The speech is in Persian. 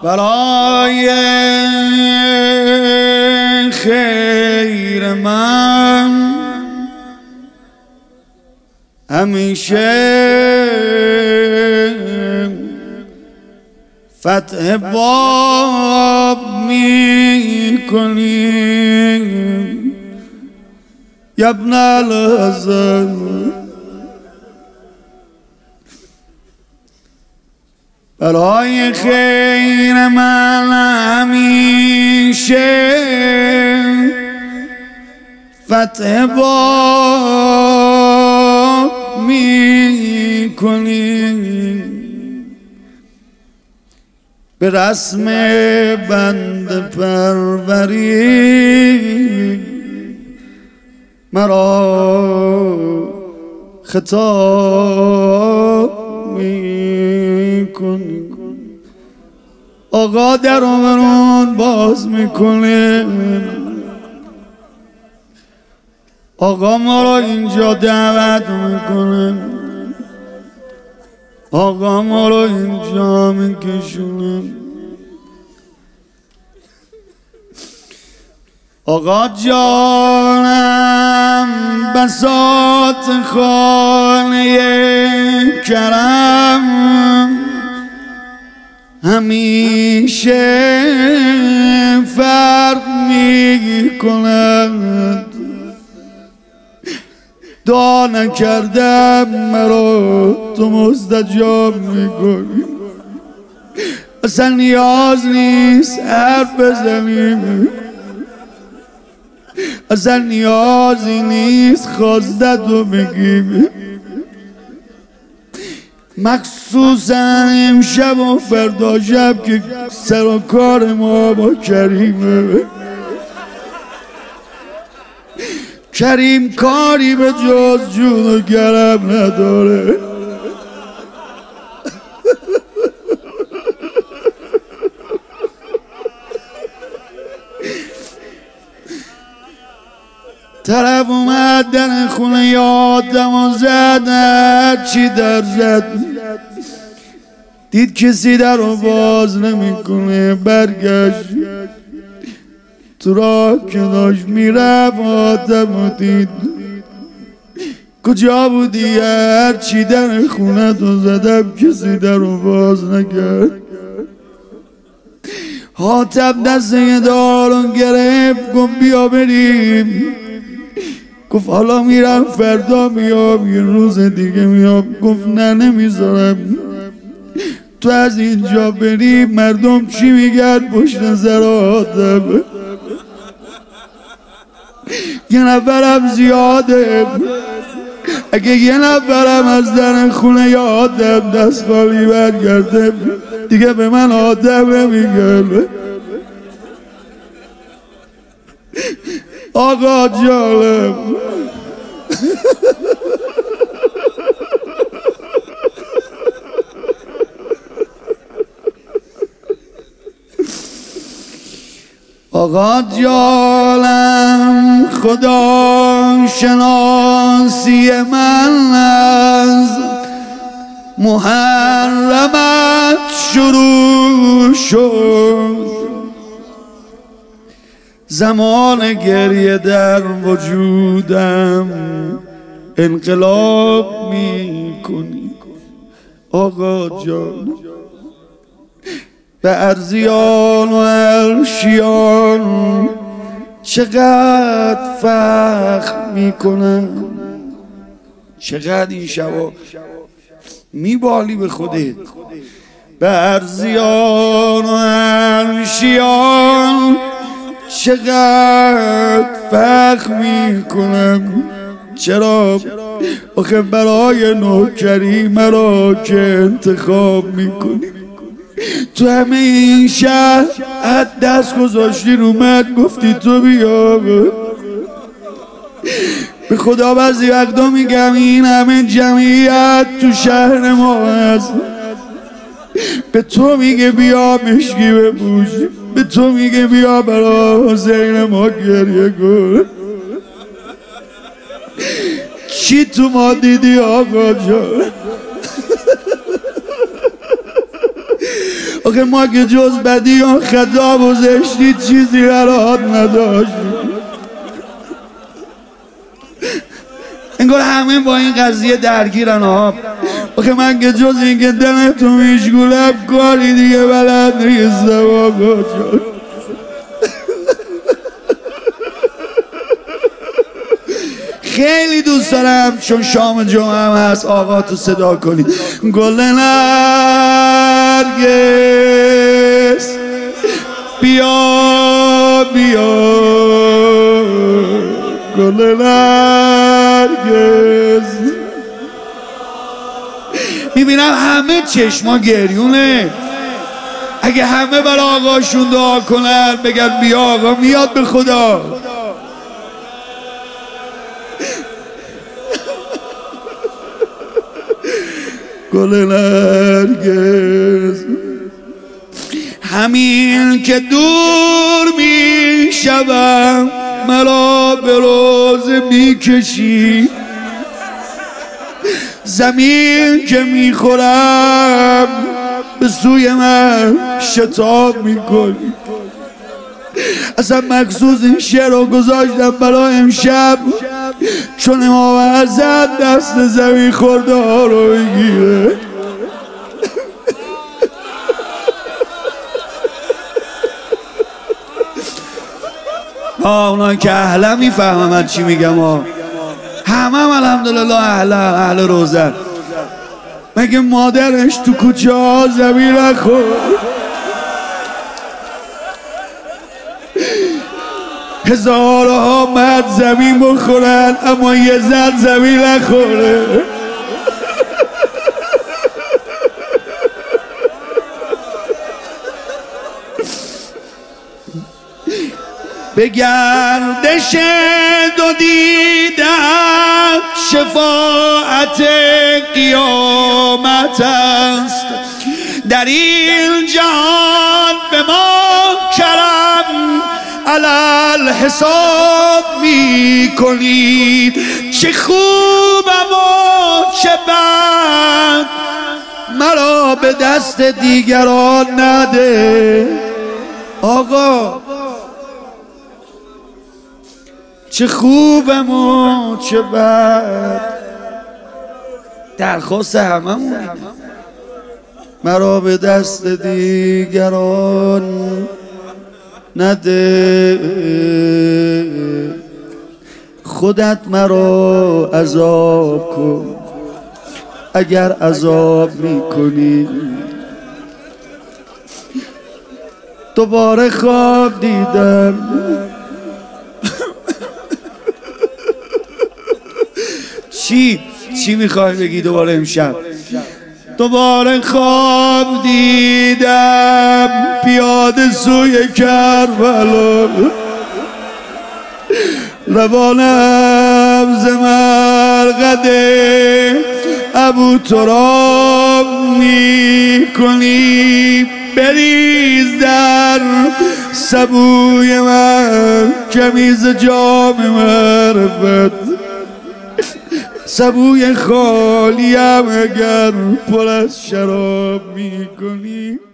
برای خیر من همیشه فتح باب می کنیم یا ابن الحسن. برای خیر من همیشه فتح باب می کنیم به رسم بند پروری مرا خطاب می کنی. آقا در برون باز میکنه، آقا ما را اینجا دعوت میکنه، آقا ما را اینجا میکشونه. آقا جانم بساط خانه کرم همیشه فرق می کند. دعا نکردم مرا تو مستجاب می کنی. اصلا نیاز نیست حرف بزنیم، اصلا نیازی نیست خواسته تو بگیم. مخصوصا امشب و فردا شب که سر و کار ما با کریمه. کریم کاری به جز جون و گرم نداره. طرف اومد در خونه یادم و زد، هرچی در زد دید کسی در رو باز نمیکنه. برگشت تو راه که داشت میرفت آدم و دید. کجا بودی؟ هرچی در خونه تو زدم کسی در رو باز نکرد. حاتم دسته دارون گرفت گفت بیا بریم. گفت حالا میرم فردا میام یه روز دیگه میام. گفت نه نمیذارم تو از اینجا بری مردم چی میگن پشت سر آدم. یه نفرم زیاده، اگه یه نفرم از در خونه ی آدم دست خالی برگرده دیگه به من آدم نمیگن. آقا جالب آقا جانم خدا شناسی من از محرمت شروع شد. زمان گریه در وجودم انقلاب می کنی. آقا جان به ارزیان و عرشیان چقدر فخر میکنم. چقدر این شبا میبالی به خودت. به ارزیان و عرشیان چقدر فخر میکنم. چرا؟ آخه برای نوکری مرا که انتخاب میکنی. تو همه این شهر حد دست گذاشتی رو من گفتی تو بیا. به خدا بعضی وقتا میگم این همه جمعیت تو شهر ما هست، به تو میگه بیا مشکی بپوش، به تو میگه بیا برا حسین ما گریه کن. چی تو ما دیدی آقا جان؟ آخه ما که جز بدی و خطا و زشتی چیزی قرار نداشتیم. انگار همه با این قضیه درگیرن ها. آخه من که جز این که دلتو میشگولم کاری دیگه بلد نیستم آقا جان. خیلی دوست دارم چون شام جمعه هم هست آقا تو صدا کنید. گل نرگس بیا بیا، گل نرگس. میبینم همه چشما گریونه. اگه همه برای آقاشون دعا کنن بگن بیا آقا میاد به خدا. گل نرگس همین که دور می شوم مرا به روزه می کشی، زمین که می خورم به سوی من شتاب می کنی. اصلا مخصوص این شعر رو گذاشتم برای امشب چون امام حسن دست زمین خورده ها رو بگیره. اونان که اهلا میفهمم من چی میگم ها. همه الحمدلله اهل روزن. مگه مادرش تو کوچه ها زمین نخورد؟ هزارها مرد زمین بخورن اما یه زن زمین نخوره. به گردش دو دیدن شفاعت قیامت است، در این جهان به ما کرم علل حساب می کنید. چه خوبم و چه بد مرا به دست دیگران نده. آقا چه خوبم و چه بد درخواست هممون مرا به دست دیگران نده. خودت مرا عذاب کن اگر عذاب میکنی. دوباره خواب دیدم چی میخوای بگی دوباره امشب؟ دوباره خواب دیدم پیاده سوی کربلا، روانم ز مرقد ابو تراب میکنی. بریز در سبوی من کمیز جام معرفت، سبوی خالیم اگر پر از شراب میکنی.